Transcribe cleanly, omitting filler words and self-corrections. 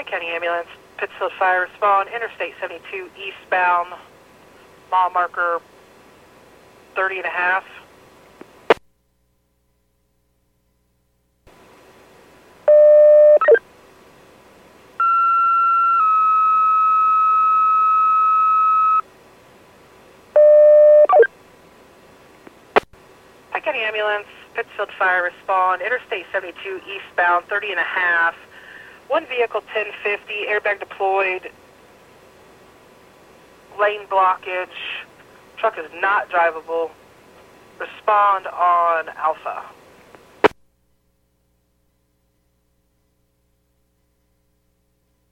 County Ambulance, Pittsfield Fire Respond, Interstate 72 eastbound, mile marker 30 and a half. County Ambulance, Pittsfield Fire Respond, Interstate 72 eastbound, 30 and a half. One vehicle 1050, airbag deployed, lane blockage. Truck is not drivable. Respond on Alpha.